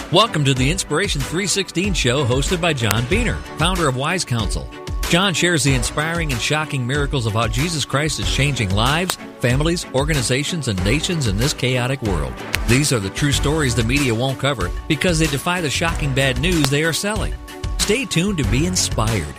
Welcome to the Inspiration 316 show hosted by John Beener, founder of Wise Counsel. John shares the inspiring and shocking miracles of how Jesus Christ is changing lives, families, organizations, and nations in this chaotic world. These are the true stories the media won't cover because they defy the shocking bad news they are selling. Stay tuned to be inspired.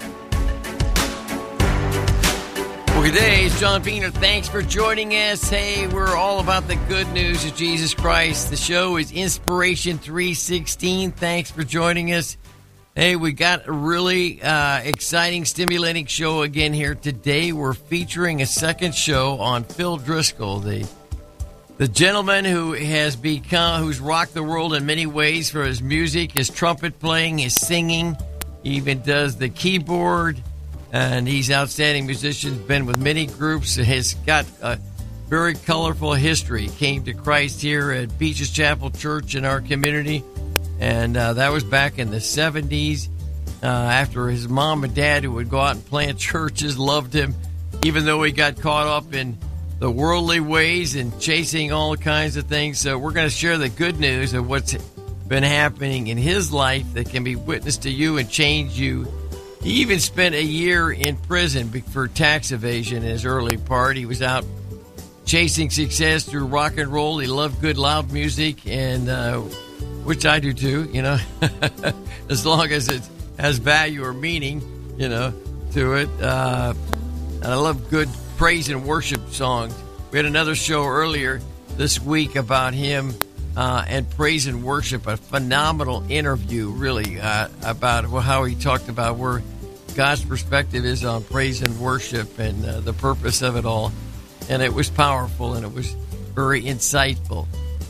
Well, good day, it's John Beener. Thanks for joining us. Hey, we're all about the good news of Jesus Christ. The show is Inspiration 316. Thanks for joining us. Hey, we got a really exciting, stimulating show again here today. We're featuring a second show on Phil Driscoll, the gentleman who has who's rocked the world in many ways for his music, his trumpet playing, his singing. He even does the keyboard. And he's an outstanding musician, been with many groups, has got a very colorful history. Came to Christ here at Beaches Chapel Church in our community, and that was back in the 70s, after his mom and dad, who would go out and plant churches, loved him, even though he got caught up in the worldly ways and chasing all kinds of things. So we're going to share the good news of what's been happening in his life that can be witnessed to you and change you. He even spent a year in prison for tax evasion in his early part. He was out chasing success through rock and roll. He loved good, loud music, and which I do too, you know, as long as it has value or meaning, you know, to it. And I love good praise and worship songs. We had another show earlier this week about him and praise and worship, a phenomenal interview, really, about how he talked about where God's perspective is on praise and worship and the purpose of it all. And it was powerful and it was very insightful.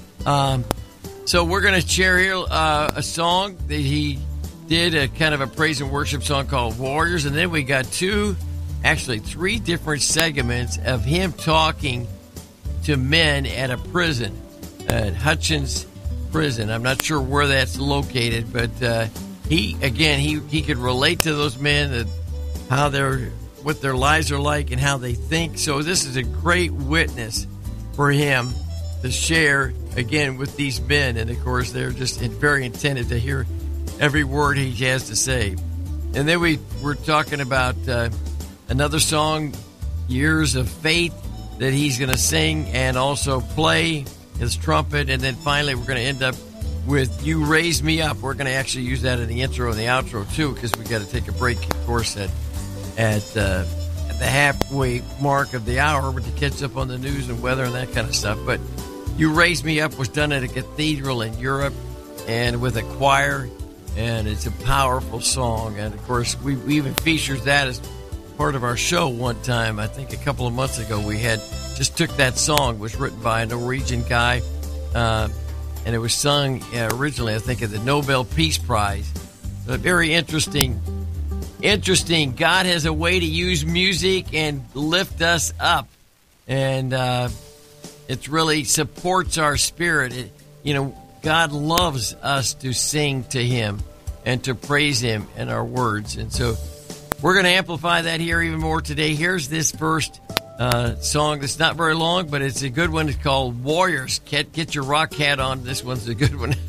So we're going to share here a song that he did, a kind of a praise and worship song called Warriors. And then we got three different segments of him talking to men at a prison, at Hutchins Prison. I'm not sure where that's located, but he could relate to those men, what their lives are like and how they think. So this is a great witness for him to share again with these men, and of course they're just very intended to hear every word he has to say. And then we're talking about another song, Years of Faith, that he's going to sing and also play his trumpet. And then finally we're going to end up with You Raise Me Up. We're going to actually use that in the intro and the outro too, because we got to take a break, of course, at the halfway mark of the hour to catch up on the news and weather and that kind of stuff. But You Raise Me Up was done at a cathedral in Europe and with a choir, and it's a powerful song. And of course we even featured that as part of our show one time. I think a couple of months ago we took that song. It was written by a Norwegian guy, and it was sung originally, I think, at the Nobel Peace Prize. But very interesting. God has a way to use music and lift us up, and it really supports our spirit. God loves us to sing to Him and to praise Him in our words, and so we're going to amplify that here even more today. Here's this first song that's not very long, but it's a good one. It's called Warriors. Get your rock hat on. This one's a good one.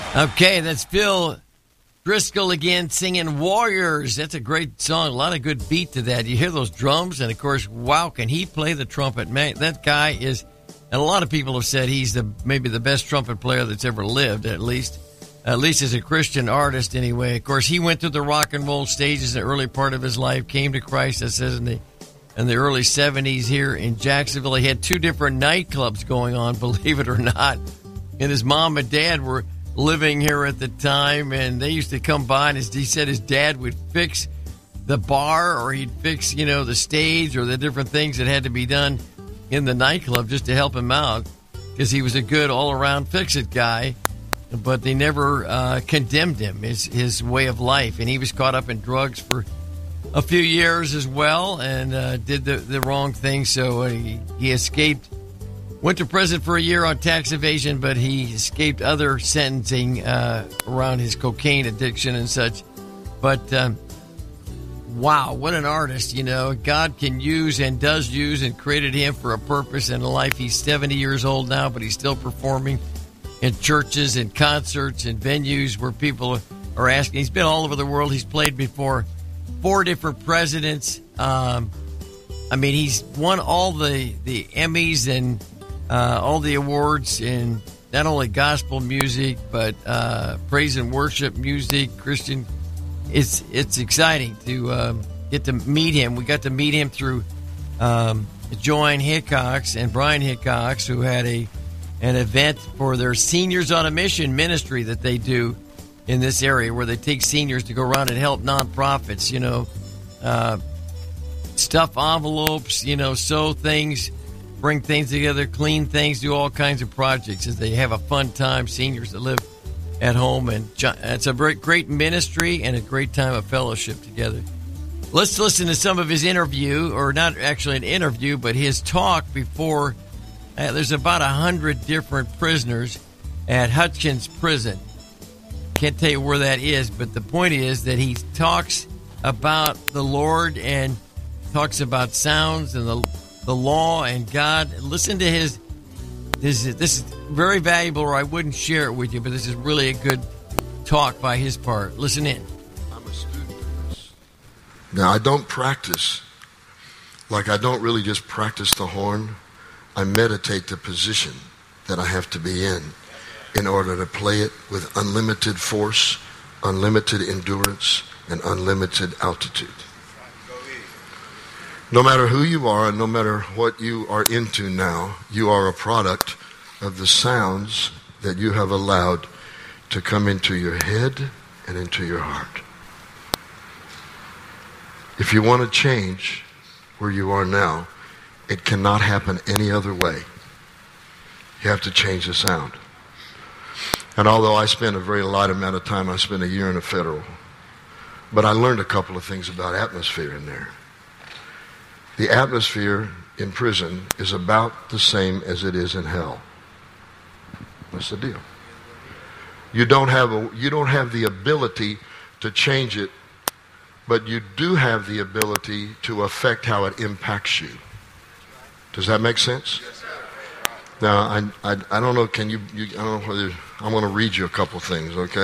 Okay, that's Phil Driscoll again singing Warriors. That's a great song. A lot of good beat to that. You hear those drums, and of course, wow, can he play the trumpet? Man, that guy is, and a lot of people have said he's maybe the best trumpet player that's ever lived, at least as a Christian artist anyway. Of course, he went through the rock and roll stages in the early part of his life, came to Christ, it says, in the early 70s here in Jacksonville. He had 2 different nightclubs going on, believe it or not. And his mom and dad were living here at the time, and they used to come by, and he said his dad would fix the bar, or he'd fix, the stage or the different things that had to be done in the nightclub just to help him out, because he was a good all-around fix-it guy. But they never condemned him, his way of life. And he was caught up in drugs for a few years as well, and did the wrong thing. So he escaped, went to prison for a year on tax evasion, but he escaped other sentencing around his cocaine addiction and such. But wow, what an artist, God can use and does use, and created him for a purpose and a life. He's 70 years old now, but he's still performing in churches and concerts and venues where people are asking. He's been all over the world. He's played before 4 different presidents. He's won all the Emmys and all the awards in not only gospel music, but praise and worship music, Christian. It's exciting to get to meet him. We got to meet him through Joanne Hickox and Brian Hickox, who had an event for their Seniors on a Mission ministry that they do in this area, where they take seniors to go around and help nonprofits, stuff envelopes, sew things, bring things together, clean things, do all kinds of projects as they have a fun time, seniors that live at home. And it's a great ministry and a great time of fellowship together. Let's listen to some of his interview, or not actually an interview, but his talk before. There's about 100 different prisoners at Hutchins Prison. Can't tell you where that is, but the point is that he talks about the Lord and talks about sounds and the law and God. Listen to his. This is very valuable, or I wouldn't share it with you, but this is really a good talk by his part. Listen in. I'm a student of this. Now, I don't practice, I don't really just practice the horn. I meditate the position that I have to be in order to play it with unlimited force, unlimited endurance, and unlimited altitude. No matter who you are and no matter what you are into now, you are a product of the sounds that you have allowed to come into your head and into your heart. If you want to change where you are now, it cannot happen any other way. You have to change the sound. And although I spent a very light amount of time, I spent a year in a federal, but I learned a couple of things about atmosphere in there. The atmosphere in prison is about the same as it is in hell. What's the deal? You don't have the ability to change it, but you do have the ability to affect how it impacts you. Does that make sense? Now, I don't know, I don't know whether, I'm going to read you a couple things, okay?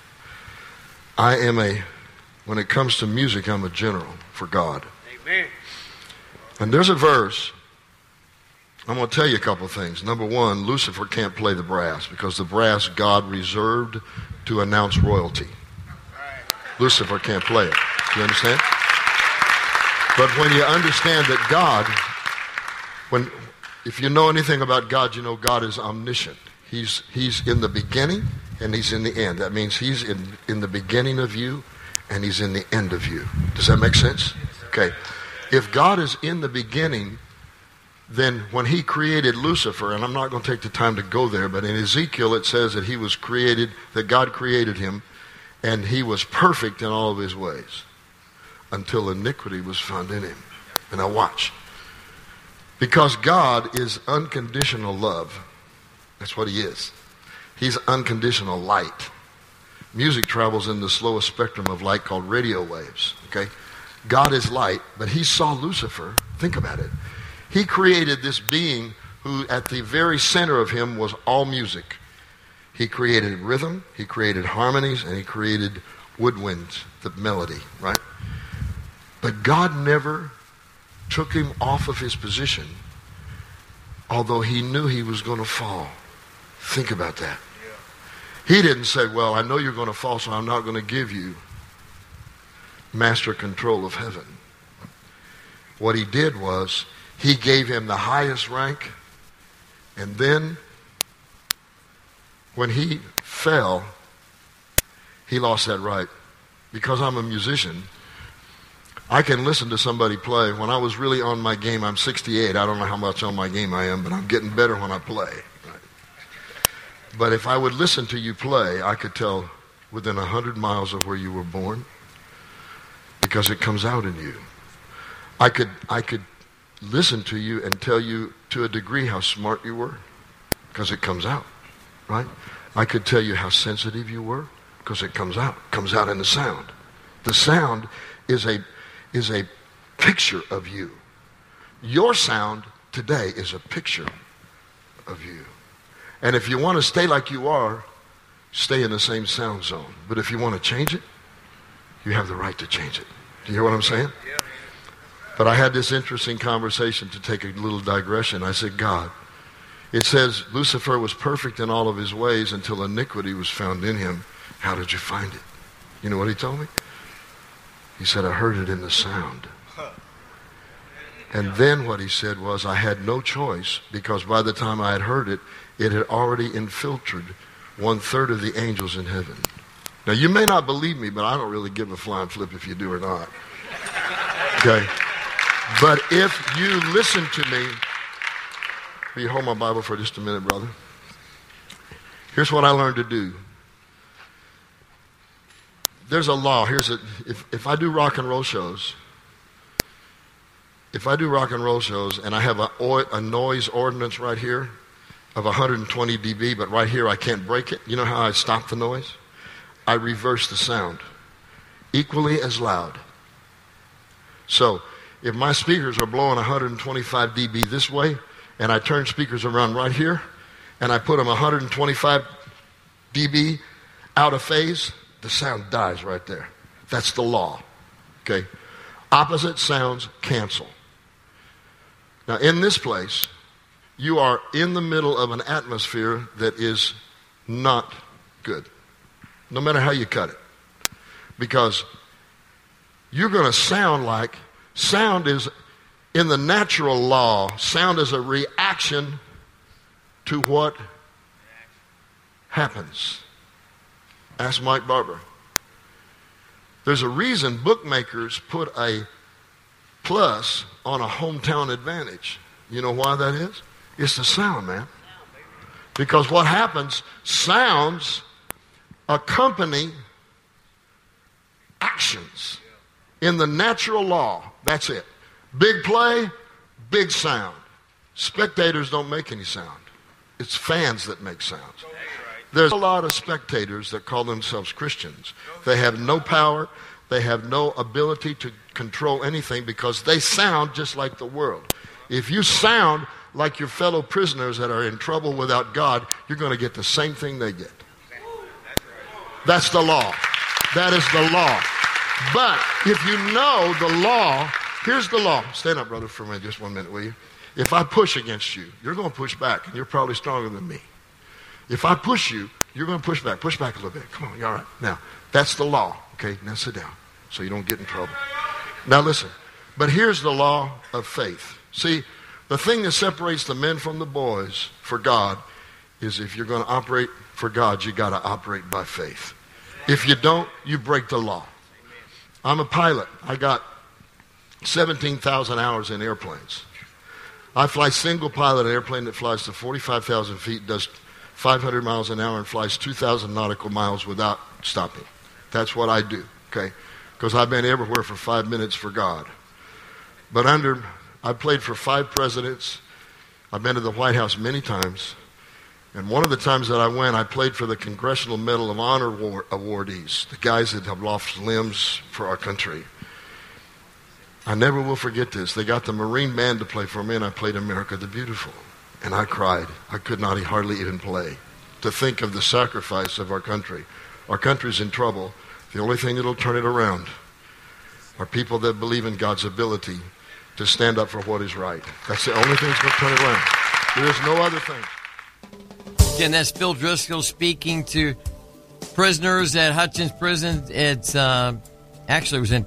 When it comes to music, I'm a general for God. Amen. And there's a verse, I'm going to tell you a couple things. Number one, Lucifer can't play the brass, because the brass God reserved to announce royalty. Lucifer can't play it. Do you understand? But when you understand that God, if you know anything about God, you know God is omniscient. He's in the beginning and he's in the end. That means he's in the beginning of you and he's in the end of you. Does that make sense? Okay. If God is in the beginning, then when he created Lucifer, and I'm not going to take the time to go there, but in Ezekiel it says that he was created, that God created him, and he was perfect in all of his ways until iniquity was found in him. And now watch. Because God is unconditional love. That's what he is. He's unconditional light. Music travels in the slowest spectrum of light called radio waves. Okay? God is light, but he saw Lucifer. Think about it. He created this being who at the very center of him was all music. He created rhythm, he created harmonies, and he created woodwinds, the melody, right? But God never took him off of his position, although he knew he was going to fall. Think about that. He didn't say, well, I know you're going to fall, so I'm not going to give you master control of heaven. What he did was, he gave him the highest rank, and then when he fell, he lost that right. Because I'm a musician, I can listen to somebody play. When I was really on my game, I'm 68. I don't know how much on my game I am, but I'm getting better when I play. Right? But if I would listen to you play, I could tell within 100 miles of where you were born, because it comes out in you. I could listen to you and tell you to a degree how smart you were, because it comes out, right? I could tell you how sensitive you were, because it comes out in the sound. The sound is a picture of you. Your sound today is a picture of you. And if you want to stay like you are, stay in the same sound zone. But if you want to change it, you have the right to change it. Do you hear what I'm saying? Yeah. But I had this interesting conversation, to take a little digression. I said, God, it says Lucifer was perfect in all of his ways until iniquity was found in him. How did you find it? You know what he told me? He said, I heard it in the sound. And then what he said was, I had no choice, because by the time I had heard it, it had already infiltrated 1/3 of the angels in heaven. Now, you may not believe me, but I don't really give a flying flip if you do or not. Okay? But if you listen to me, will you hold my Bible for just a minute, brother? Here's what I learned to do. There's a law. If I do rock and roll shows, and I have a noise ordinance right here of 120 dB, but right here I can't break it. You know how I stop the noise? I reverse the sound equally as loud. So if my speakers are blowing 125 dB this way, and I turn speakers around right here, and I put them 125 dB out of phase, the sound dies right there. That's the law. Okay? Opposite sounds cancel. Now, in this place, you are in the middle of an atmosphere that is not good, no matter how you cut it. Because you're going to sound is, in the natural law, sound is a reaction to what happens. Ask Mike Barber. There's a reason bookmakers put a plus on a hometown advantage. You know why that is? It's the sound, man. Because what happens, sounds accompany actions. In the natural law, that's it. Big play, big sound. Spectators don't make any sound. It's fans that make sounds. There's a lot of spectators that call themselves Christians. They have no power. They have no ability to control anything, because they sound just like the world. If you sound like your fellow prisoners that are in trouble without God, you're going to get the same thing they get. That's the law. That is the law. But if you know the law, here's the law. Stand up, brother, for me just 1 minute, will you? If I push against you, you're going to push back, and you're probably stronger than me. If I push you, you're going to push back. Push back a little bit. Come on, you all right? Now, that's the law. Okay, now sit down so you don't get in trouble. Now listen, but here's the law of faith. See, the thing that separates the men from the boys for God is, if you're going to operate for God, you got to operate by faith. If you don't, you break the law. I'm a pilot. I got 17,000 hours in airplanes. I fly single pilot airplane that flies to 45,000 feet, does 500 miles an hour, and flies 2,000 nautical miles without stopping. That's what I do, okay? Because I've been everywhere for 5 minutes for God. But I played for 5 presidents. I've been to the White House many times. And one of the times that I went, I played for the Congressional Medal of Honor awardees, the guys that have lost limbs for our country. I never will forget this. They got the Marine Band to play for me, and I played America the Beautiful. And I cried. I could not hardly even play. to think of the sacrifice of our country. Our country's in trouble. The only thing that'll turn it around are people that believe in God's ability to stand up for what is right. That's the only thing that's going to turn it around. There is no other thing. Again, that's Bill Driscoll speaking to prisoners at Hutchins Prison. It's actually it was in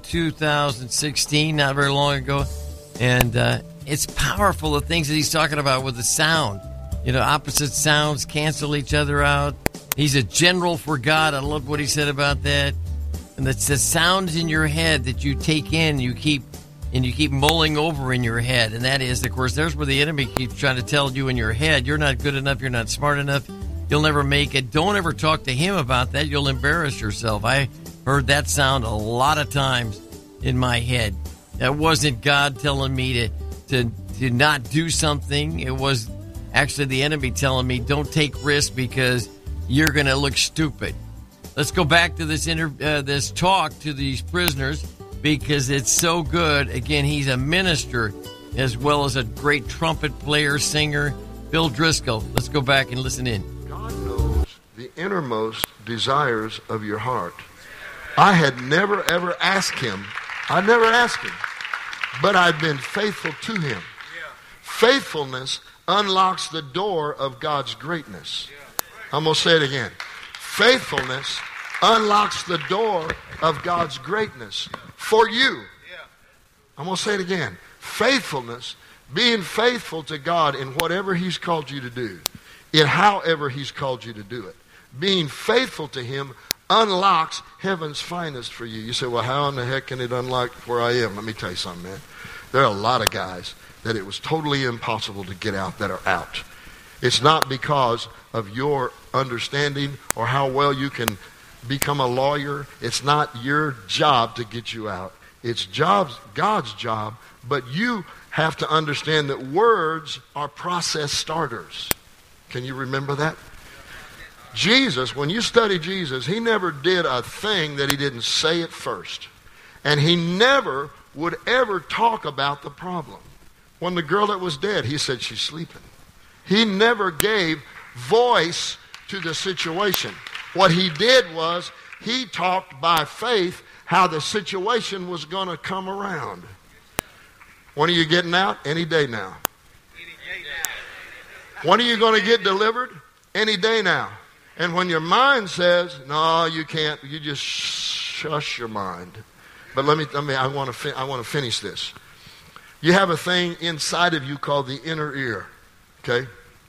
2016, not very long ago, and it's powerful, the things that he's talking about with the sound. You know, opposite sounds cancel each other out. He's a general for God. I love what he said about that. And that's the sounds in your head that you take in, you keep mulling over in your head. And that is, of course, there's where the enemy keeps trying to tell you in your head, you're not good enough, you're not smart enough, you'll never make it. Don't ever talk to him about that. You'll embarrass yourself. I heard that sound a lot of times in my head. That wasn't God telling me to not do something. It was actually the enemy telling me, don't take risks because you're going to look stupid. Let's go back to this talk to these prisoners because it's so good. Again, he's a minister as well as a great trumpet player, singer, Bill Driscoll. Let's go back and listen in. God knows the innermost desires of your heart. I had never, ever asked him. I never asked him. But I've been faithful to him. Yeah. Faithfulness unlocks the door of God's greatness. I'm going to say it again. Faithfulness unlocks the door of God's greatness for you. I'm going to say it again. Faithfulness, being faithful to God in whatever he's called you to do, in however he's called you to do it. Being faithful to him unlocks heaven's finest for you. You say, well, how in the heck can it unlock where I am? Let me tell you something, man. There are a lot of guys that it was totally impossible to get out that are out. It's not because of your understanding or how well you can become a lawyer. It's not your job to get you out. It's God's job, but you have to understand that words are process starters. Can you remember that? Jesus, when you study Jesus, he never did a thing that he didn't say it first. And he never would ever talk about the problem. When the girl that was dead, he said, she's sleeping. He never gave voice to the situation. What he did was he talked by faith how the situation was going to come around. When are you getting out? Any day now. When are you going to get delivered? Any day now. And when your mind says, no, you can't, you just shush your mind. But I want to finish this. You have a thing inside of you called the inner ear. Okay?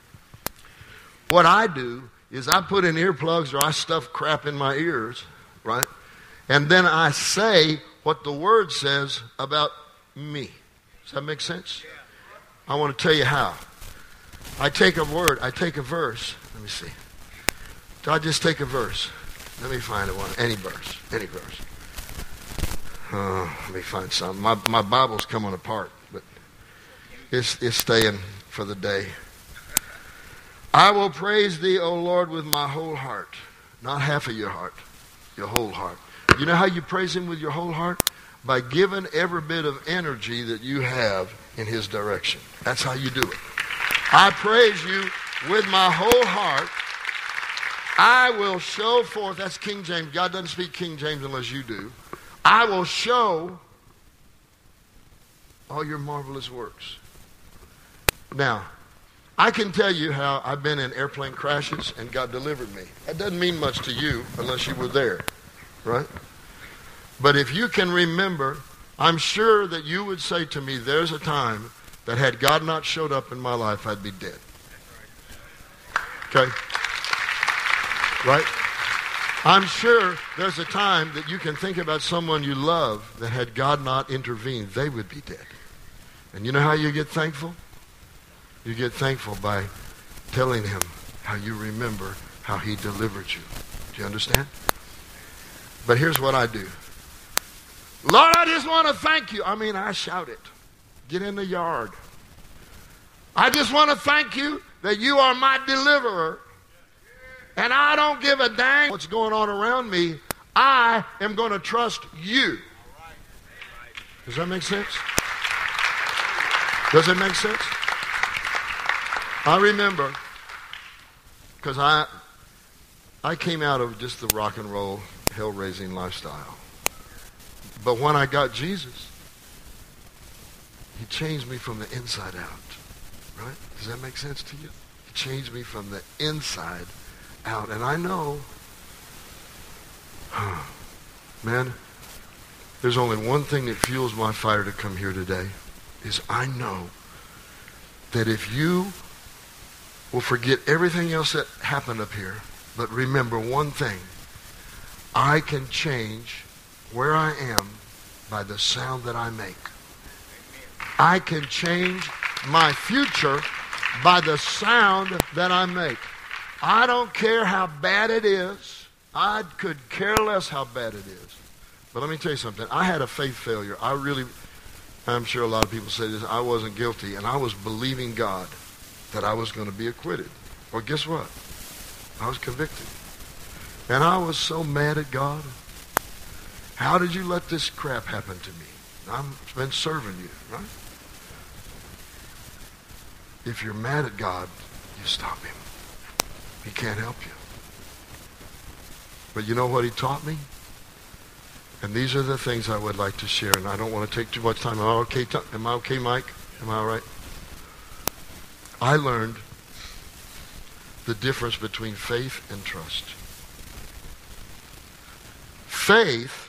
What I do is I put in earplugs or I stuff crap in my ears, right? And then I say what the Word says about me. Does that make sense? I want to tell you how. I take a word, I take a verse. Let me see. I just take a verse. Let me find one. Any verse. Any verse. Let me find something. My Bible's coming apart, but it's staying for the day. I will praise thee, O Lord, with my whole heart. Not half of your heart. Your whole heart. You know how you praise him with your whole heart? By giving every bit of energy that you have in his direction. That's how you do it. I praise you with my whole heart. I will show forth. That's King James. God doesn't speak King James unless you do. I will show all your marvelous works. Now, I can tell you how I've been in airplane crashes and God delivered me. That doesn't mean much to you unless you were there, right? But if you can remember, I'm sure that you would say to me, there's a time that had God not showed up in my life, I'd be dead. Okay? Right? I'm sure there's a time that you can think about someone you love that had God not intervened, they would be dead. And you know how you get thankful? You get thankful by telling him how you remember how he delivered you. Do you understand? But here's what I do. Lord, I just want to thank you. I shout it. Get in the yard. I just want to thank you that you are my deliverer. And I don't give a dang what's going on around me. I am going to trust you. Does that make sense? Does it make sense? I remember, because I came out of just the rock and roll, hell-raising lifestyle. But when I got Jesus, he changed me from the inside out. Right? Does that make sense to you? He changed me from the inside out. And I know, man, there's only one thing that fuels my fire to come here today, is I know that if you will forget everything else that happened up here, but remember one thing, I can change where I am by the sound that I make. I can change my future by the sound that I make. I don't care how bad it is. I could care less how bad it is. But let me tell you something. I had a faith failure. I'm sure a lot of people say this, I wasn't guilty, and I was believing God that I was going to be acquitted. Well, guess what? I was convicted. And I was so mad at God. How did you let this crap happen to me? I've been serving you, right? If you're mad at God, you stop him. He can't help you. But you know what he taught me? And these are the things I would like to share, and I don't want to take too much time. Am I okay, Mike? Am I all right? I learned the difference between faith and trust. Faith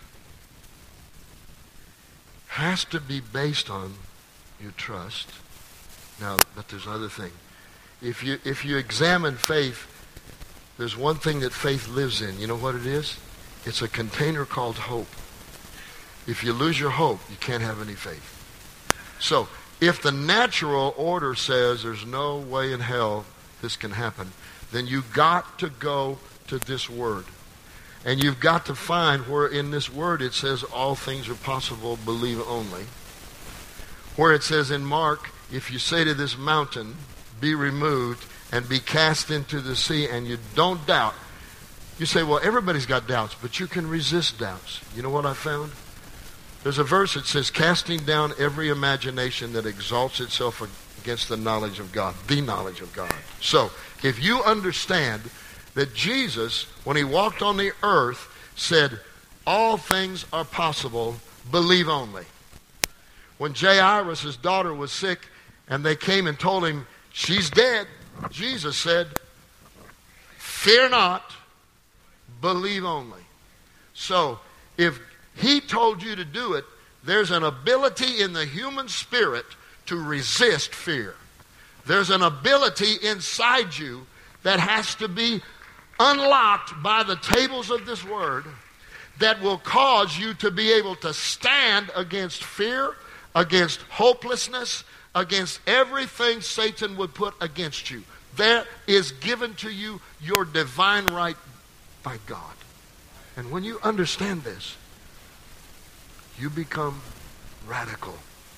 has to be based on your trust. Now, but there's another thing. If you examine faith, there's one thing that faith lives in. You know what it is? It's a container called hope. If you lose your hope, you can't have any faith. So, if the natural order says there's no way in hell this can happen, then you've got to go to this word. And you've got to find where in this word it says all things are possible, believe only. Where it says in Mark, if you say to this mountain, be removed and be cast into the sea, and you don't doubt. You say, well, everybody's got doubts, but you can resist doubts. You know what I found? There's a verse that says, casting down every imagination that exalts itself against the knowledge of God. The knowledge of God. So, if you understand that Jesus, when he walked on the earth, said, all things are possible, believe only. When Jairus, his daughter, was sick, and they came and told him, she's dead, Jesus said, fear not, believe only. So, if he told you to do it, there's an ability in the human spirit to resist fear. There's an ability inside you that has to be unlocked by the tables of this word that will cause you to be able to stand against fear, against hopelessness, against everything Satan would put against you. There is given to you your divine right by God. And when you understand this, you become radical.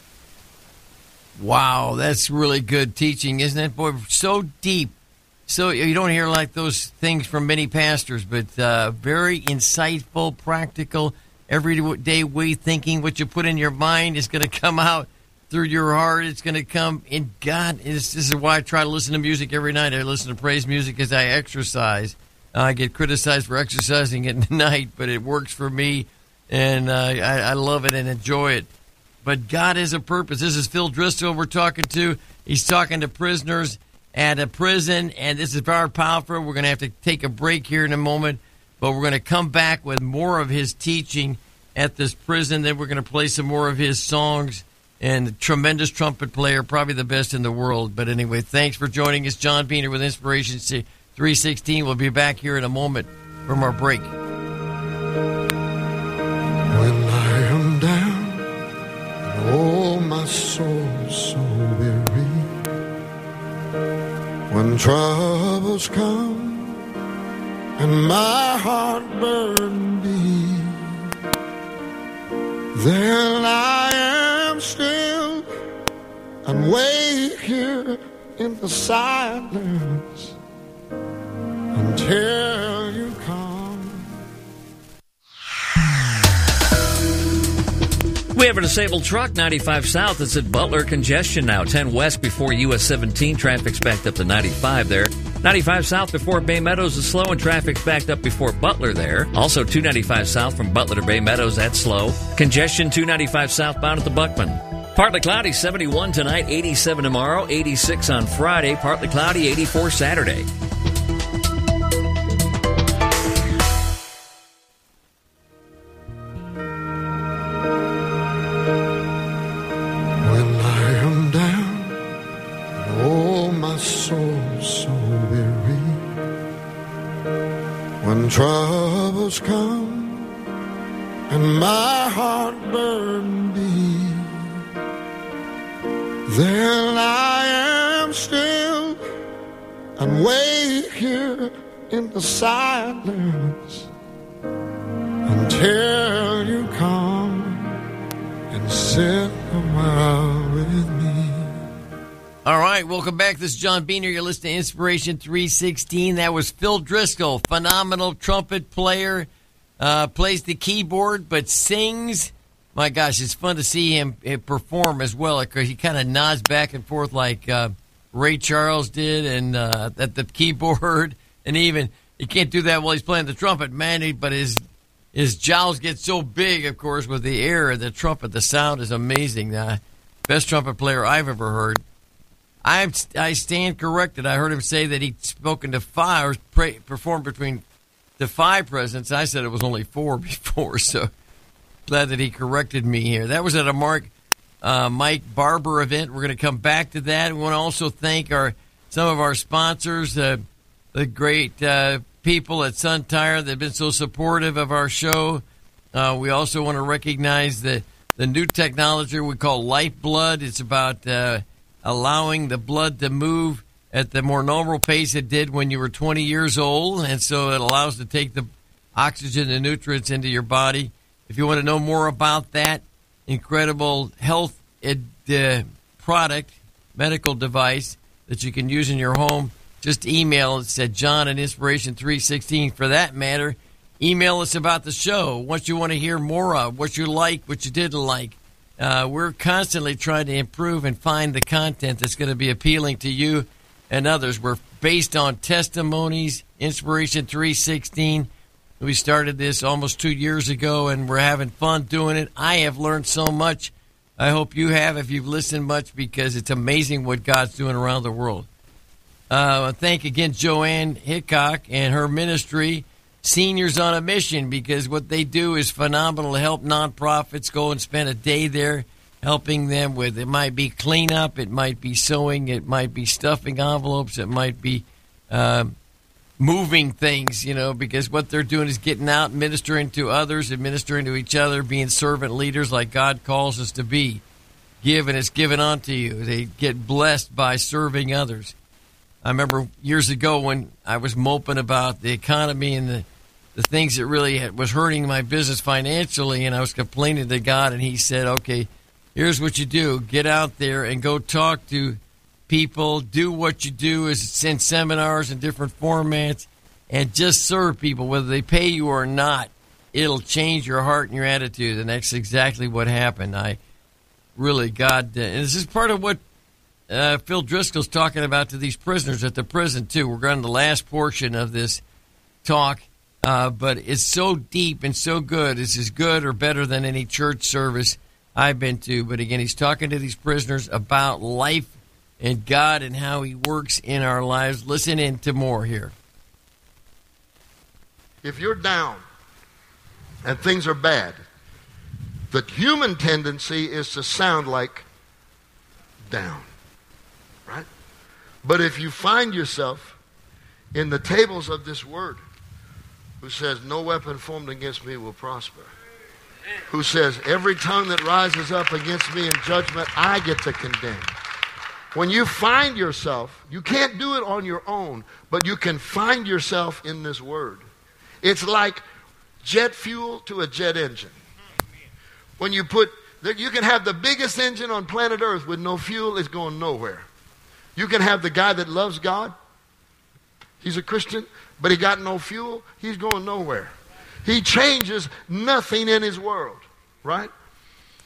Wow, that's really good teaching, isn't it? Boy, so deep. So you don't hear like those things from many pastors, but very insightful, practical, everyday way thinking. What you put in your mind is going to come out through your heart. It's going to come in God. This is why I try to listen to music every night. I listen to praise music as I exercise. I get criticized for exercising at night, but it works for me, and I love it and enjoy it. But God has a purpose. This is Phil Driscoll we're talking to. He's talking to prisoners at a prison, and this is very powerful. We're going to have to take a break here in a moment, but we're going to come back with more of his teaching at this prison. Then we're going to play some more of his songs, and a tremendous trumpet player, probably the best in the world. But anyway, thanks for joining us. John Beener with Inspiration 316. We'll be back here in a moment from our break. When I am down and oh, my soul's so weary, when troubles come and my heart burns deep, then I am still and wait here in the silence until you come. We have a disabled truck, 95 South. It's at Butler. Congestion now. 10 West before US 17. Traffic's backed up to 95 there. 95 South before Bay Meadows is slow, and traffic's backed up before Butler there. Also, 295 South from Butler to Bay Meadows, that's slow. Congestion, 295 southbound at the Buckman. Partly cloudy, 71 tonight, 87 tomorrow, 86 on Friday. Partly cloudy, 84 Saturday. Troubles come and my heart burn deep, then I am still and wait here in the silence until you come and sit a while with me. All right, welcome back. This is John Beener. You're listening to Inspiration 316. That was Phil Driscoll, phenomenal trumpet player, plays the keyboard, but sings. My gosh, it's fun to see him perform as well, because he kind of nods back and forth like Ray Charles did, and at the keyboard, and even he can't do that while he's playing the trumpet, man. But his jowls get so big, of course, with the air and the trumpet. The sound is amazing. Best trumpet player I've ever heard. I stand corrected. I heard him say that he'd spoken to five, or performed between the 5 presidents. I said it was only 4 before, so glad that he corrected me here. That was at a Mike Barber event. We're going to come back to that. We want to also thank some of our sponsors, the great people at Sun Tire that have been so supportive of our show. We also want to recognize the new technology we call Lifeblood. It's about allowing the blood to move at the more normal pace it did when you were 20 years old, and so it allows to take the oxygen and nutrients into your body. If you want to know more about that incredible health product, medical device that you can use in your home, just email us at John at Inspiration316. For that matter, email us about the show, what you want to hear more of, what you like, what you didn't like. We're constantly trying to improve and find the content that's going to be appealing to you and others. We're based on testimonies, Inspiration 316. We started this almost 2 years ago, and we're having fun doing it. I have learned so much. I hope you have, if you've listened much, because it's amazing what God's doing around the world. Thank again Joanne Hickok and her ministry, Seniors on a Mission, because what they do is phenomenal to help nonprofits go and spend a day there helping them with, it might be cleanup, it might be sewing, it might be stuffing envelopes, it might be moving things, because what they're doing is getting out, ministering to others, and ministering to each other, being servant leaders like God calls us to be. Give and it's given unto you. They get blessed by serving others. I remember years ago when I was moping about the economy and the things that really was hurting my business financially, and I was complaining to God, and he said, okay, here's what you do. Get out there and go talk to people. Do what you do is send seminars in different formats and just serve people, whether they pay you or not. It'll change your heart and your attitude, and that's exactly what happened. And this is part of what Phil Driscoll's talking about to these prisoners at the prison, too. We're going to the last portion of this talk, but it's so deep and so good. It's as good or better than any church service I've been to. But again, he's talking to these prisoners about life and God and how he works in our lives. Listen in to more here. If you're down and things are bad, the human tendency is to sound like down, right? But if you find yourself in the tables of this word, who says, no weapon formed against me will prosper, who says, every tongue that rises up against me in judgment, I get to condemn. When you find yourself, you can't do it on your own, but you can find yourself in this word. It's like jet fuel to a jet engine. When you can have the biggest engine on planet Earth with no fuel, it's going nowhere. You can have the guy that loves God. He's a Christian, but he got no fuel. He's going nowhere. He changes nothing in his world, right?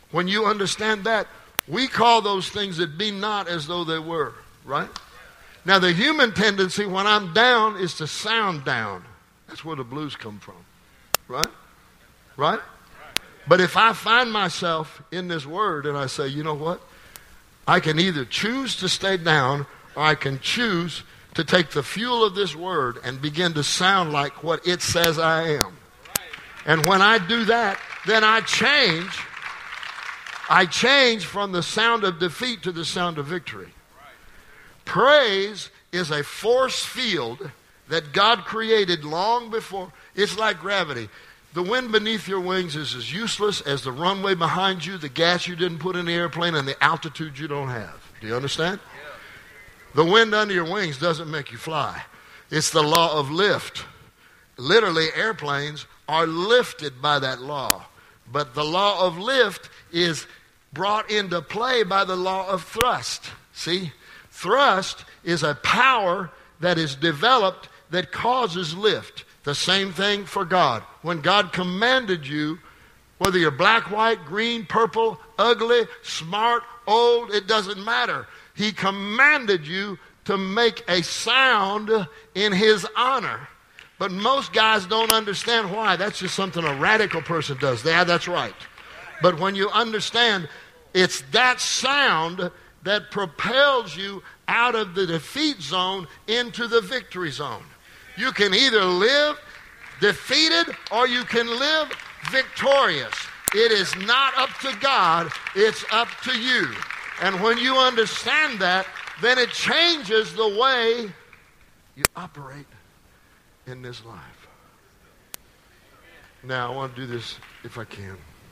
When you understand that, we call those things that be not as though they were, right? Now, the human tendency when I'm down is to sound down. That's where the blues come from, right? Right? But if I find myself in this word and I say, you know what? I can either choose to stay down or I can choose to take the fuel of this word and begin to sound like what it says I am. And when I do that, then I change. I change from the sound of defeat to the sound of victory. Praise is a force field that God created long before. It's like gravity. The wind beneath your wings is as useless as the runway behind you, the gas you didn't put in the airplane, and the altitude you don't have. Do you understand? The wind under your wings doesn't make you fly. It's the law of lift. Literally, airplanes are lifted by that law. But the law of lift is brought into play by the law of thrust. See? Thrust is a power that is developed that causes lift. The same thing for God. When God commanded you, whether you're black, white, green, purple, ugly, smart, old, it doesn't matter. He commanded you to make a sound in His honor. But most guys don't understand why. That's just something a radical person does. Yeah, that's right. But when you understand, it's that sound that propels you out of the defeat zone into the victory zone. You can either live defeated or you can live victorious. It is not up to God, it's up to you. And when you understand that, then it changes the way you operate in this life. Now, I want to do this if I can.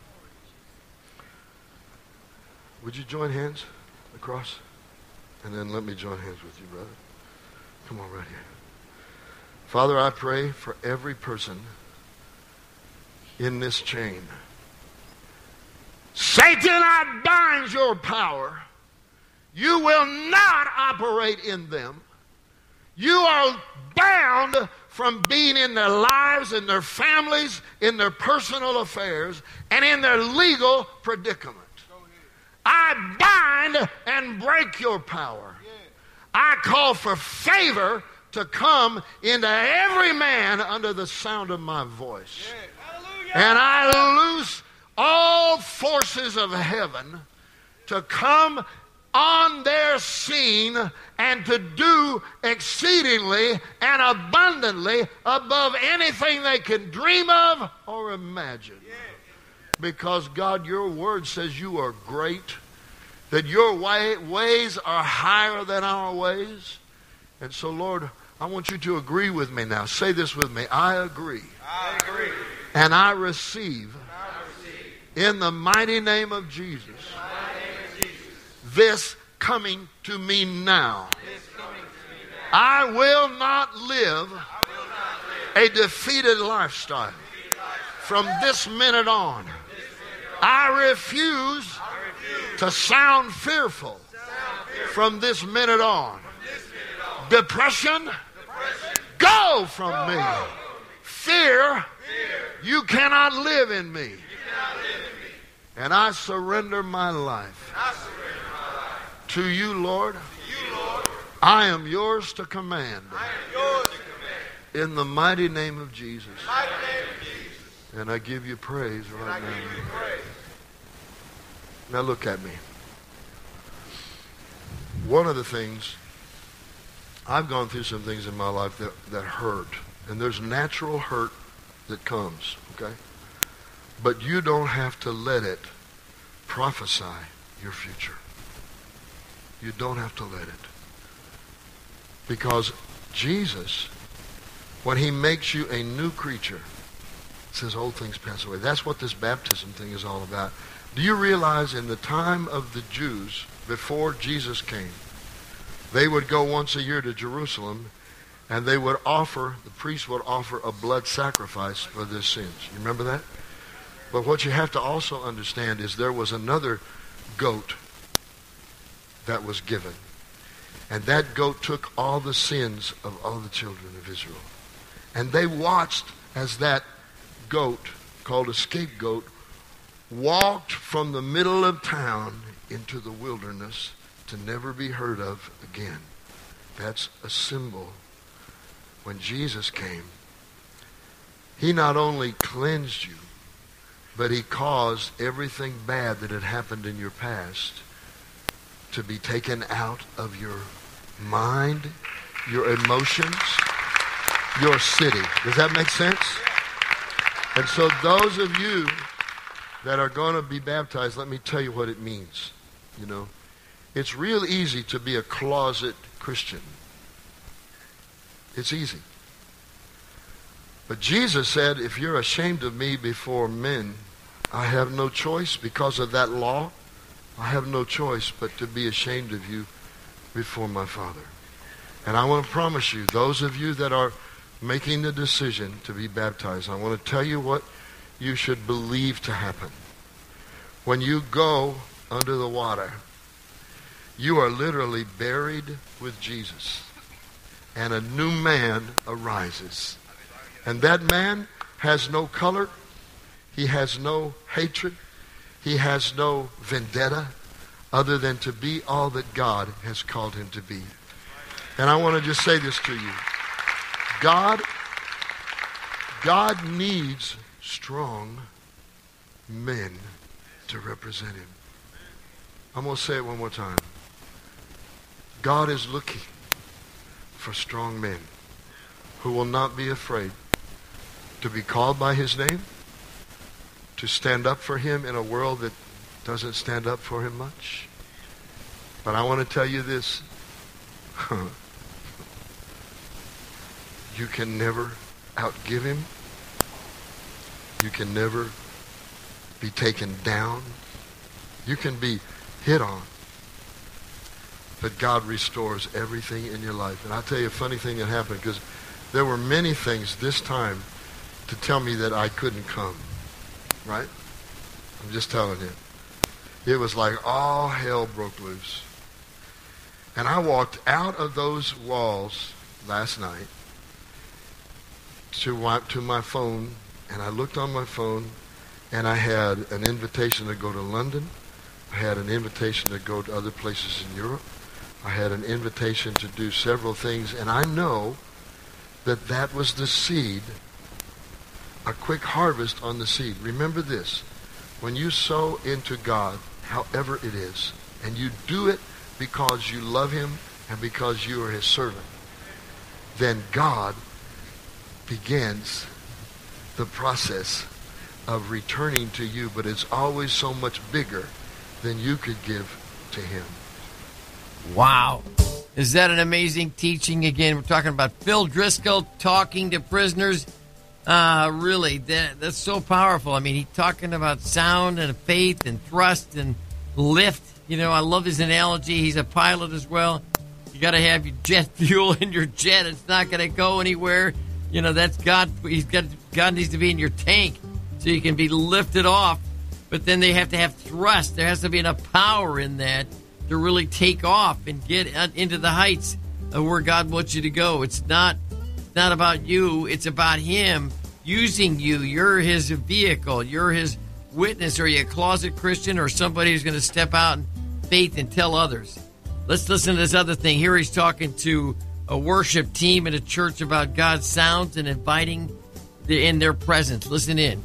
Would you join hands across? And then let me join hands with you, brother. Come on, right here. Father, I pray for every person in this chain. Satan, I bind your power. You will not operate in them. You are bound from being in their lives, in their families, in their personal affairs, and in their legal predicament. I bind and break your power. I call for favor to come into every man under the sound of my voice. And I loose all forces of heaven to come on their scene and to do exceedingly and abundantly above anything they can dream of or imagine. Because God, your word says you are great, that your ways are higher than our ways. And so, Lord, I want you to agree with me now. Say this with me. I agree. I agree. And I receive, in the mighty name of Jesus, this coming to me now. I will not live a defeated lifestyle from this minute on. I refuse to sound fearful from this minute on. Depression, go from me. Fear, you cannot live in me. And I surrender my life to you, Lord. I am yours to command. In the mighty name of Jesus. And I give you praise right now. Now look at me. One of the things, I've gone through some things in my life that hurt. And there's natural hurt that comes, okay? But you don't have to let it prophesy your future. You don't have to let it. Because Jesus, when he makes you a new creature, says old things pass away. That's what this baptism thing is all about. Do you realize in the time of the Jews, before Jesus came, they would go once a year to Jerusalem and they would offer, the priest would offer a blood sacrifice for their sins. You remember that? But what you have to also understand is there was another goat that was given. And that goat took all the sins of all the children of Israel. And they watched as that goat, called a scapegoat, walked from the middle of town into the wilderness to never be heard of again. That's a symbol. When Jesus came, he not only cleansed you, but he caused everything bad that had happened in your past to be taken out of your mind, your emotions, your city. Does that make sense? And so those of you that are going to be baptized, let me tell you what it means. You know, it's real easy to be a closet Christian. It's easy. But Jesus said, if you're ashamed of me before men, I have no choice because of that law. I have no choice but to be ashamed of you before my Father. And I want to promise you, those of you that are making the decision to be baptized, I want to tell you what you should believe to happen. When you go under the water, you are literally buried with Jesus, and a new man arises. And that man has no color, he has no hatred, he has no vendetta, other than to be all that God has called him to be. And I want to just say this to you. God needs strong men to represent him. I'm going to say it one more time. God is looking for strong men who will not be afraid to be called by his name, to stand up for him in a world that doesn't stand up for him much. But I want to tell you this. You can never outgive him. You can never be taken down. You can be hit on. But God restores everything in your life. And I'll tell you a funny thing that happened, because there were many things this time to tell me that I couldn't come. Right? I'm just telling you. It was like all hell broke loose. And I walked out of those walls last night to my phone, and I looked on my phone, and I had an invitation to go to London. I had an invitation to go to other places in Europe. I had an invitation to do several things, and I know that that was the seed, a quick harvest on the seed. Remember this, when you sow into God, however it is, and you do it because you love him and because you are his servant, then God begins the process of returning to you, but it's always so much bigger than you could give to him. Wow. Is that an amazing teaching? Again, we're talking about Phil Driscoll talking to prisoners. Really, that's so powerful. I mean, he's talking about sound and faith and thrust and lift. You know, I love his analogy. He's a pilot as well. You got to have your jet fuel in your jet. It's not going to go anywhere. You know, that's God. God needs to be in your tank so you can be lifted off. But then they have to have thrust. There has to be enough power in that to really take off and get into the heights of where God wants you to go. It's not about you. It's about him using you. You're his vehicle. You're his witness. Are you a closet Christian or somebody who's going to step out in faith and tell others? Let's listen to this other thing. Here he's talking to a worship team at a church about God's sounds and inviting in their presence. Listen in.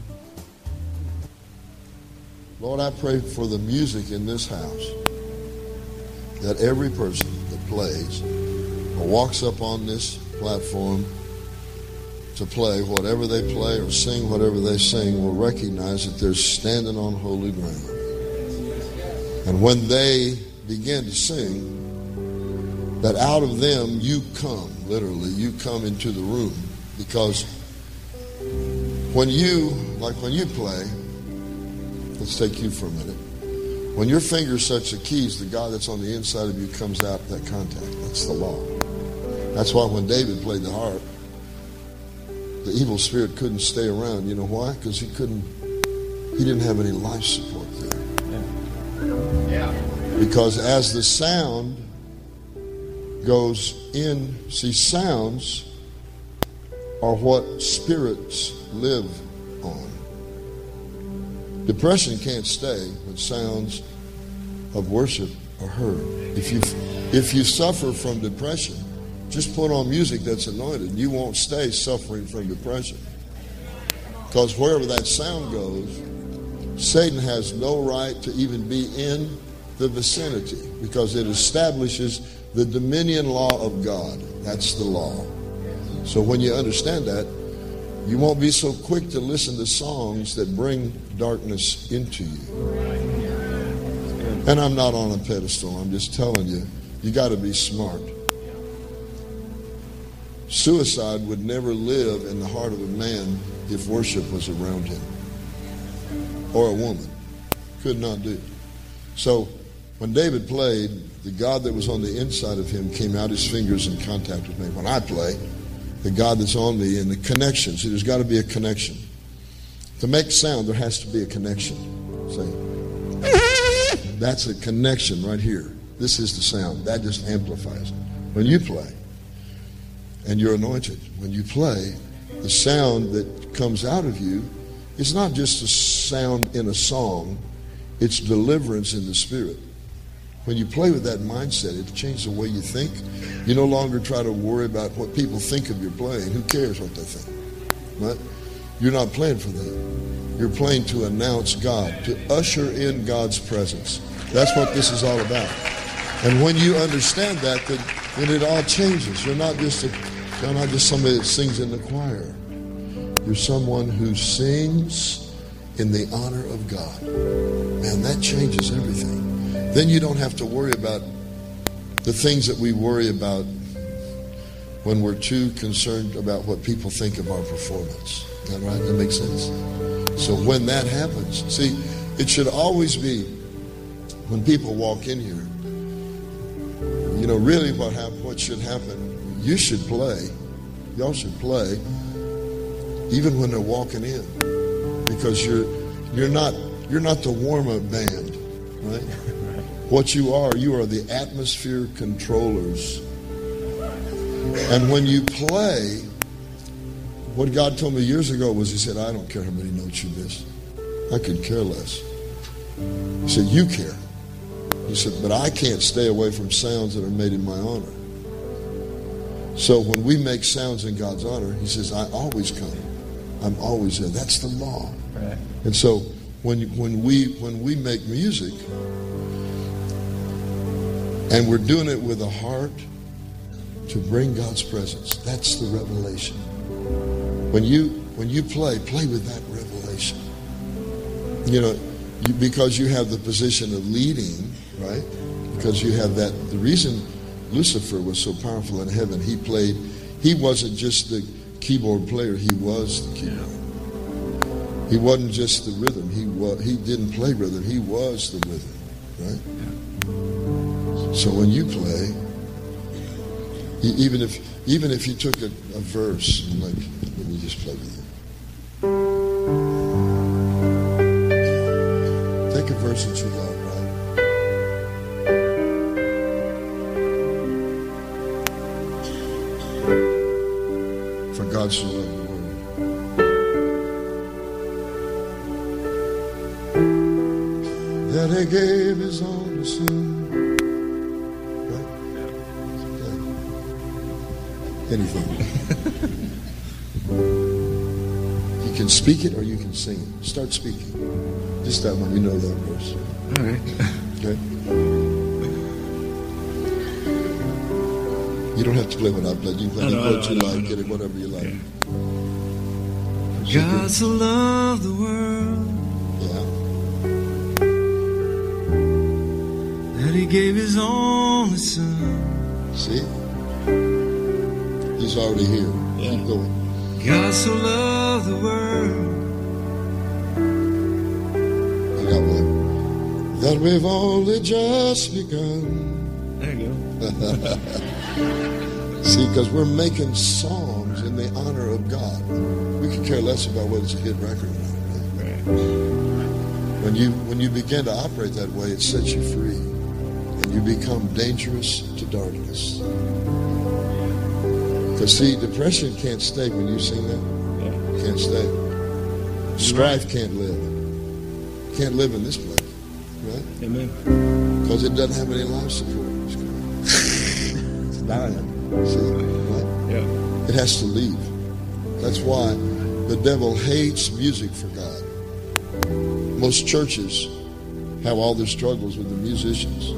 Lord, I pray for the music in this house, that every person that plays or walks up on this platform to play whatever they play or sing whatever they sing will recognize that they're standing on holy ground. And when they begin to sing, that out of them you come, literally, you come into the room. Because when you play, let's take you for a minute. When your fingers touch the keys, the God that's on the inside of you comes out that contact. That's the law. That's why when David played the harp, the evil spirit couldn't stay around. You know why? Because he didn't have any life support there. Yeah. Because as the sound goes in, see, sounds are what spirits live on. Depression can't stay when sounds of worship are heard. If you suffer from depression, just put on music that's anointed. You won't stay suffering from depression. Because wherever that sound goes, Satan has no right to even be in the vicinity, because it establishes the dominion law of God. That's the law. So when you understand that, you won't be so quick to listen to songs that bring darkness into you. And I'm not on a pedestal. I'm just telling you, you got to be smart. Suicide would never live in the heart of a man if worship was around him. Or a woman. Could not do. So when David played, the God that was on the inside of him came out his fingers in contact with me. When I play, the God that's on me and the connection. See, there's got to be a connection. To make sound, there has to be a connection. See? That's a connection right here. This is the sound. That just amplifies it. When you play, and you're anointed, when you play, the sound that comes out of you is not just a sound in a song, it's deliverance in the spirit. When you play with that mindset, it changes the way you think. You no longer try to worry about what people think of your playing. Who cares what they think? Right? You're not playing for them. You're playing to announce God, to usher in God's presence. That's what this is all about. And when you understand that, then it all changes. You're not just somebody that sings in the choir. You're someone who sings in the honor of God. Man, that changes everything. Then you don't have to worry about the things that we worry about when we're too concerned about what people think of our performance. Is that right? That makes sense? So when that happens, see, it should always be when people walk in here, you know, really what should happen, you should play. Y'all should play even when they're walking in, because you're not the warm-up band, right? What you are the atmosphere controllers. And when you play, what God told me years ago was, he said, I don't care how many notes you miss. I could care less. He said, you care. He said, but I can't stay away from sounds that are made in my honor. So when we make sounds in God's honor, he says, I always come. I'm always there. That's the law. Right. And so when we make music, and we're doing it with a heart to bring God's presence, that's the revelation. When you play with that revelation. You know, because you have the position of leading, right? Because you have that. The reason Lucifer was so powerful in heaven, he wasn't just the keyboard player, he was the keyboard. He wasn't just the rhythm, he didn't play rhythm, he was the rhythm, right? Yeah. So when you play, even if you took a verse, and like, let me just play with you. Take a verse that you love, right? For God so loved the world that he gave his only son. Anything. You can speak it or you can sing it. Start speaking. Just that one, you know that verse. All right. Okay? You don't have to play what I played. You can play what you like, get it, whatever you like. Yeah. God so loved the world. Yeah. That he gave his only son. See? He's already here. Yeah. Keep going. God so loved the world. I got one. That we've only just begun. There you go. See, because we're making songs in the honor of God. We could care less about whether it's a hit record or not. Right? When you begin to operate that way, it sets you free. And you become dangerous to darkness. Because see, depression can't stay when you sing that. Yeah. Can't stay. Strife can't live. Can't live in this place, right? Amen. Because it doesn't have any life support. It's dying. See, right? Yeah. It has to leave. That's why the devil hates music for God. Most churches have all their struggles with the musicians.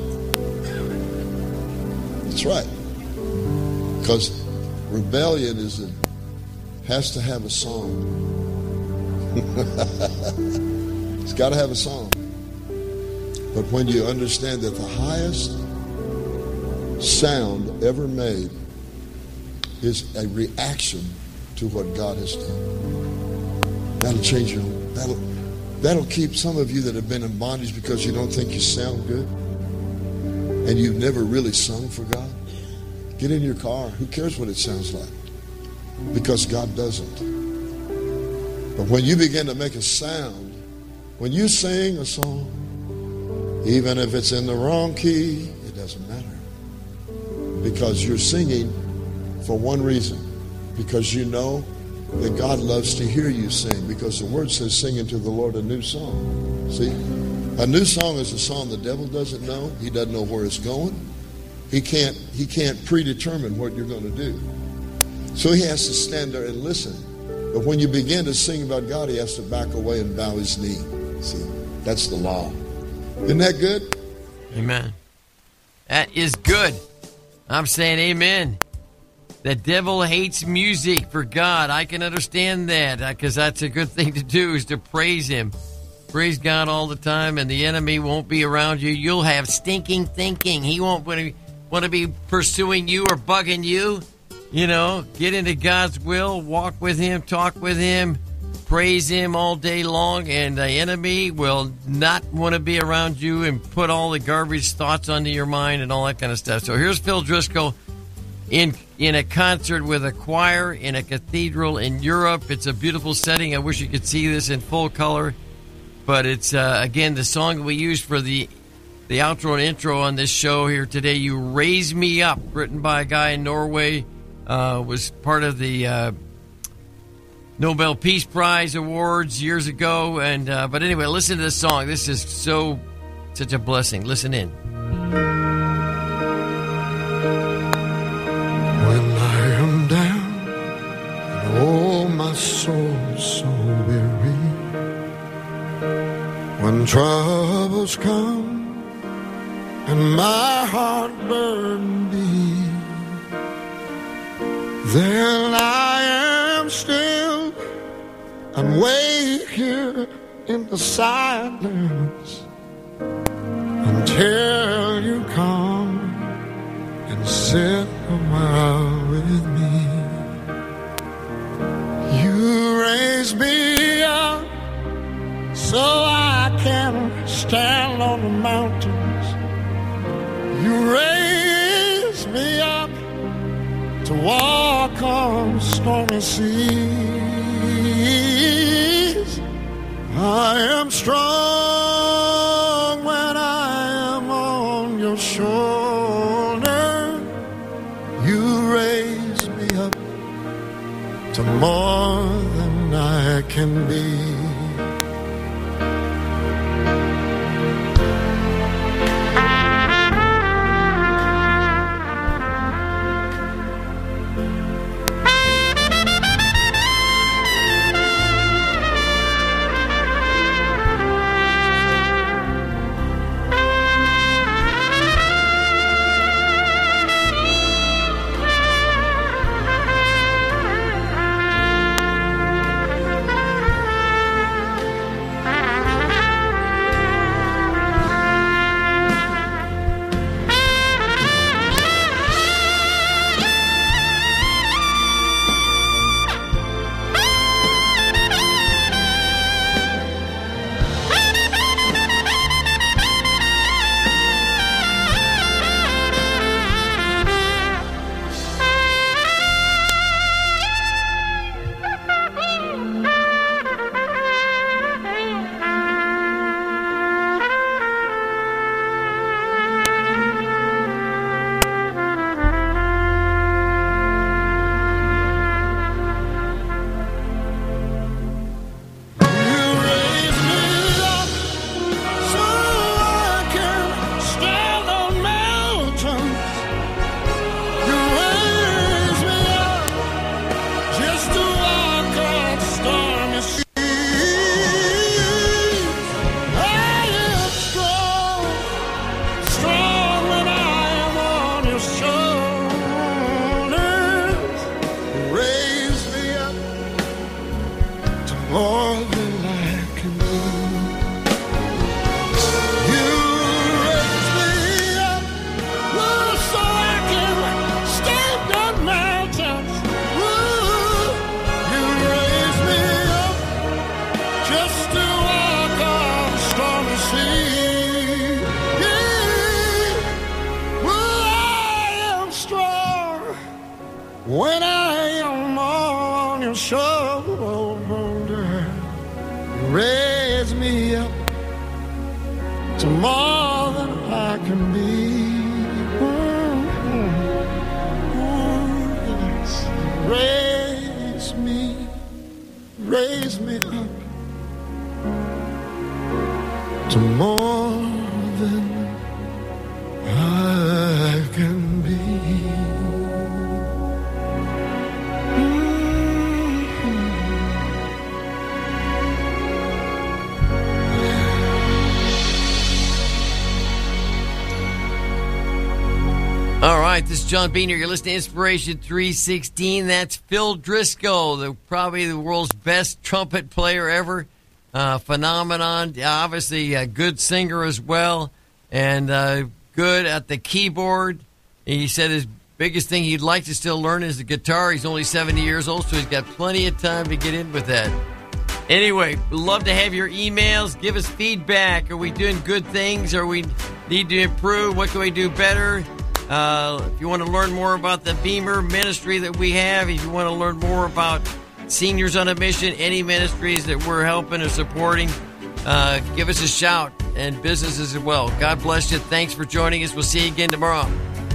That's right. Because rebellion has to have a song. It's got to have a song. But when you understand that the highest sound ever made is a reaction to what God has done, that'll change your, that'll keep some of you that have been in bondage because you don't think you sound good and you've never really sung for God. Get in your car. Who cares what it sounds like? Because God doesn't. But when you begin to make a sound, when you sing a song, even if it's in the wrong key, it doesn't matter. Because you're singing for one reason. Because you know that God loves to hear you sing. Because the word says sing unto the Lord a new song. See? A new song is a song the devil doesn't know. He doesn't know where it's going. He can't predetermine what you're going to do. So he has to stand there and listen. But when you begin to sing about God, he has to back away and bow his knee. See, that's the law. Isn't that good? Amen. That is good. I'm saying amen. The devil hates music for God. I can understand that because that's a good thing to do is to praise him. Praise God all the time, and the enemy won't be around you. You'll have stinking thinking. He won't want to be pursuing you or bugging you. You know, get into God's will, walk with him, talk with him, praise him all day long, and the enemy will not want to be around you and put all the garbage thoughts onto your mind and all that kind of stuff. So here's Phil Driscoll in a concert with a choir in a cathedral in Europe. It's a beautiful setting. I wish you could see this in full color. But it's, again, the song that we used for the outro and intro on this show here today, You Raise Me Up, written by a guy in Norway. Was part of the Nobel Peace Prize Awards years ago, and but anyway, listen to this song. This is such a blessing. Listen in. When I am down and oh my soul so weary, when troubles come and my heart burns deep, then I am still and wait here in the silence until you come and sit a while with me. You raise me up so I can stand on the mountains. You raise me up to walk on stormy seas. I am strong when I am on your shoulder. You raise me up to more than I can be. when I am on your shoulder. Raise me up to more than I can be. Yes. Raise me up to more than I can be. All right, this is John Beener. You're listening to Inspiration 316. That's Phil Driscoll, probably the world's best trumpet player ever. Phenomenon. Obviously, a good singer as well, and good at the keyboard. He said his biggest thing he'd like to still learn is the guitar. He's only 70 years old, so he's got plenty of time to get in with that. Anyway, we'd love to have your emails. Give us feedback. Are we doing good things? Or we need to improve? What can we do better? If you want to learn more about the Beamer ministry that we have, if you want to learn more about Seniors on a Mission, any ministries that we're helping or supporting, give us a shout, and businesses as well. God bless you. Thanks for joining us. We'll see you again tomorrow.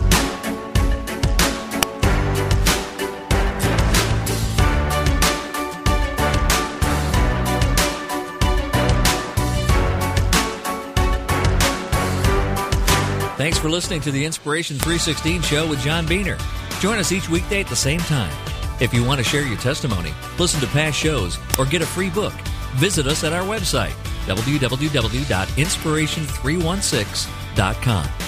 Thanks for listening to the Inspiration 316 show with John Beener. Join us each weekday at the same time. If you want to share your testimony, listen to past shows, or get a free book, visit us at our website, www.inspiration316.com.